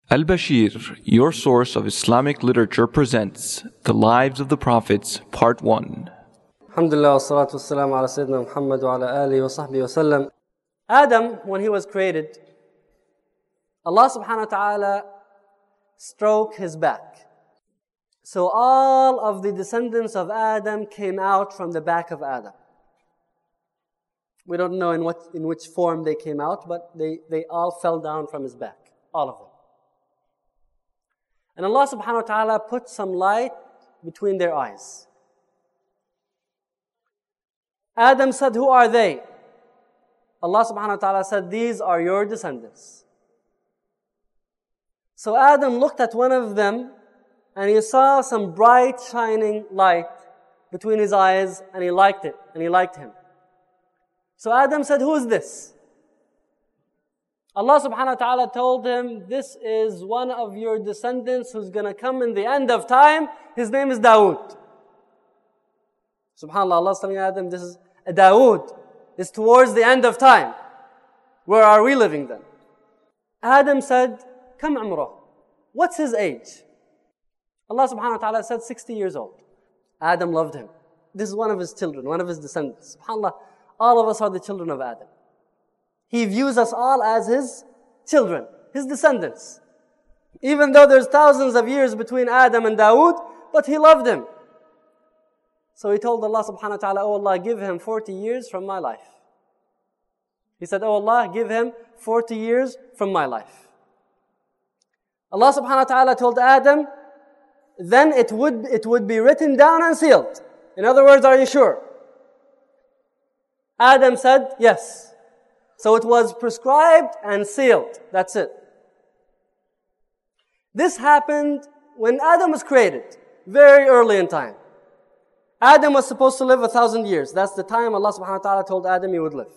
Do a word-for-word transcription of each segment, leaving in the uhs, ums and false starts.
Al-Bashir, your source of Islamic literature, presents The Lives of the Prophets, Part one. Alhamdulillah, wa salatu wa salam ala Sayyidina Muhammad wa ala alihi wa sahbihi wa sallam. Adam, when he was created, Allah subhanahu wa ta'ala stroked his back. So all of the descendants of Adam came out from the back of Adam. We don't know in what in which form they came out, but they, they all fell down from his back. All of them. And Allah subhanahu wa ta'ala put some light between their eyes. Adam said, "Who are they?" Allah subhanahu wa ta'ala said, "These are your descendants." So Adam looked at one of them and he saw some bright shining light between his eyes, and he liked it, and he liked him. So Adam said, "Who is this?" Allah subhanahu wa ta'ala told him, "This is one of your descendants who's going to come in the end of time. His name is Dawood." SubhanAllah, Allah is telling Adam, this is a Dawood. It's towards the end of time. Where are we living then? Adam said, "Kam umrah?" What's his age? Allah subhanahu wa ta'ala said sixty years old. Adam loved him. This is one of his children, one of his descendants. SubhanAllah, all of us are the children of Adam. He views us all as his children, his descendants. Even though there's thousands of years between Adam and Dawood, but he loved him. So he told Allah subhanahu wa ta'ala, "Oh Allah, give him forty years from my life." He said, "Oh Allah, give him forty years from my life." Allah subhanahu wa ta'ala told Adam, then it would, it would be written down and sealed. In other words, are you sure? Adam said, "Yes." So it was prescribed and sealed. That's it. This happened when Adam was created, very early in time. Adam was supposed to live a thousand years. That's the time Allah subhanahu wa ta'ala told Adam he would live.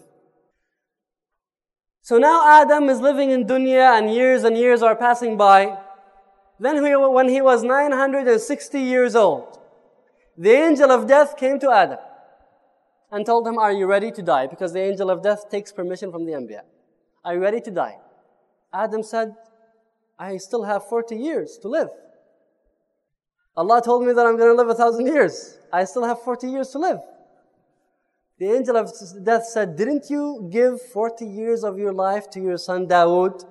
So now Adam is living in dunya and years and years are passing by. Then he, when he was nine hundred sixty years old, the angel of death came to Adam and told him, "Are you ready to die?" Because the angel of death takes permission from the Anbiya. "Are you ready to die?" Adam said, "I still have forty years to live. Allah told me that I'm going to live a thousand years. I still have forty years to live." The angel of death said, "Didn't you give forty years of your life to your son Dawood?"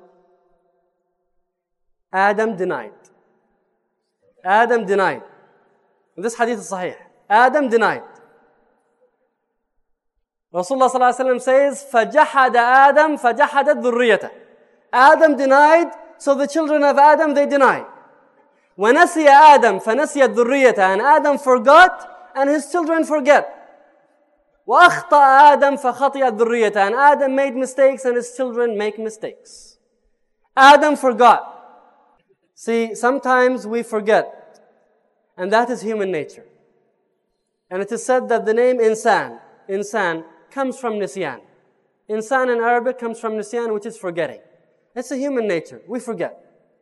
Adam denied. Adam denied. This hadith is sahih. Adam denied. Rasulullah sallallahu alaihi wasallam says, فَجَحَدَ آدَمْ فَجَحَدَتْ ذُرِّيَّتَهُ. Adam denied, so the children of Adam, they denied. وَنَسِيَ آدَمْ فَنَسِيَتْ ذُرِّيَّتَهُ. And Adam forgot, and his children forget. وَأَخْطَأَ آدَمْ فَخَطِيَتْ ذُرِّيَّتَهُ. And Adam made mistakes, and his children make mistakes. Adam forgot. See, sometimes we forget, and that is human nature. And it is said that the name insan, insan, comes from nisyan. Insan in Arabic comes from nisyan, which is forgetting. It's a human nature. We forget.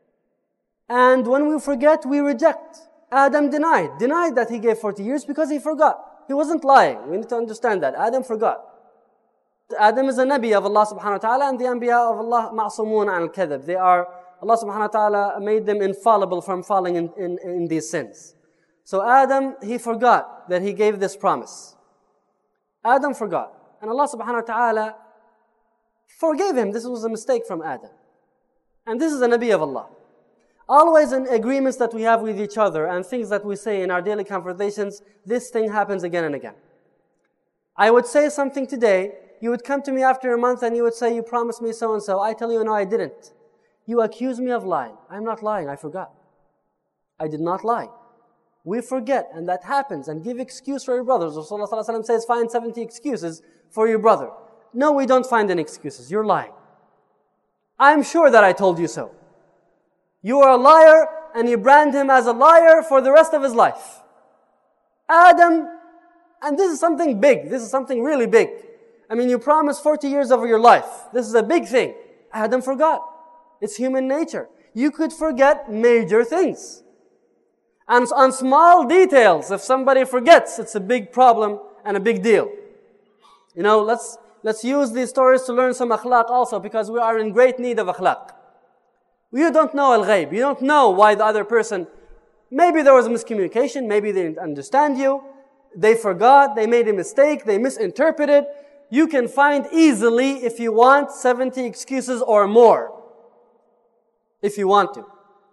And when we forget, we reject. Adam denied. Denied that he gave forty years because he forgot. He wasn't lying. We need to understand that. Adam forgot. Adam is a Nabi of Allah subhanahu wa ta'ala, and the Anbiya of Allah ma'sumun an al-kadhib. They are, Allah subhanahu wa ta'ala made them infallible from falling in, in, in these sins. So Adam, he forgot that he gave this promise. Adam forgot. And Allah subhanahu wa ta'ala forgave him. This was a mistake from Adam. And this is a Nabi of Allah. Always in agreements that we have with each other and things that we say in our daily conversations, this thing happens again and again. I would say something today, you would come to me after a month and you would say, "You promised me so and so." I tell you, "No, I didn't." You accuse me of lying. I'm not lying, I forgot. I did not lie. We forget, and that happens, and give excuse for your brothers. Rasulullah sallallahu alaihi wasallam says, find seventy excuses for your brother. No, we don't find any excuses. You're lying. I'm sure that I told you so. You are a liar, and you brand him as a liar for the rest of his life. Adam, and this is something big. This is something really big. I mean, you promised forty years of your life. This is a big thing. Adam forgot. It's human nature. You could forget major things. And on small details, if somebody forgets, it's a big problem and a big deal. You know, let's let's use these stories to learn some akhlaq also, because we are in great need of akhlaq. You don't know al-ghayb. You don't know why the other person, maybe there was a miscommunication, maybe they didn't understand you, they forgot, they made a mistake, they misinterpreted. You can find easily, if you want, seventy excuses or more. If you want to.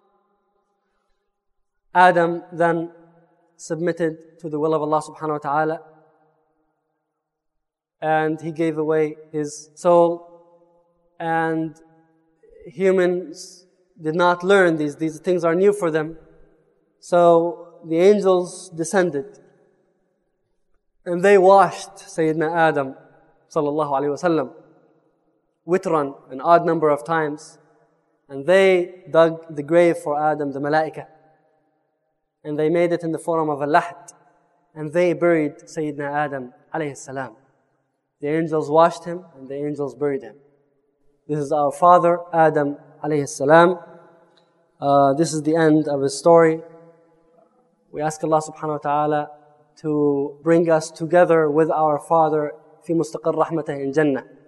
Adam then submitted to the will of Allah subhanahu wa ta'ala, and he gave away his soul, and humans did not learn these. These things are new for them. So the angels descended, and they washed Sayyidina Adam sallallahu alayhi wa sallam witran, an odd number of times, and they dug the grave for Adam, the malaika, and they made it in the form of a lahd, and they buried Sayyidina Adam alayhi salam. The angels washed him, and the angels buried him. This is our father, Adam alayhi salam. Uh, this is the end of his story. We ask Allah subhanahu wa ta'ala to bring us together with our father fi mustaqar rahmatah in Jannah.